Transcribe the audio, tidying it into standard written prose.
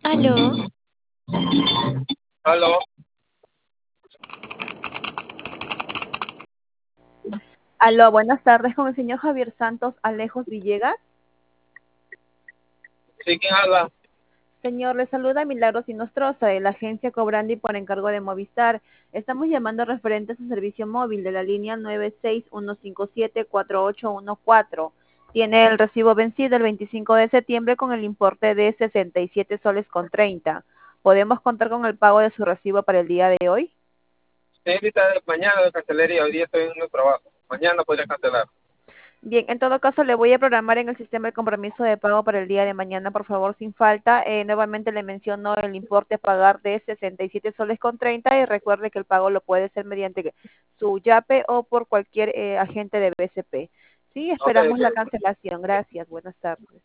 Aló, Aló, Aló, buenas tardes con el señor Javier Santos Alejos Villegas. ¿sí quién habla? Señor, le saluda Milagros Inostroza de la agencia Cobrandi por encargo de Movistar. Estamos llamando referente a su servicio móvil de la línea 961574814. Tiene el recibo vencido el 25 de septiembre con el importe de 67 soles con 30. ¿Podemos contar con el pago de su recibo para el día de hoy? Señorita, mañana de cancelería, hoy día estoy en un trabajo. Mañana podría cancelar. Bien, en todo caso le voy a programar en el sistema el compromiso de pago para el día de mañana, por favor, sin falta. Nuevamente le menciono el importe a pagar de 67 soles con 30 y recuerde que el pago lo puede hacer mediante su YAPE o por cualquier agente de BCP. Sí, Ok, esperamos la ok. cancelación. Gracias, buenas tardes.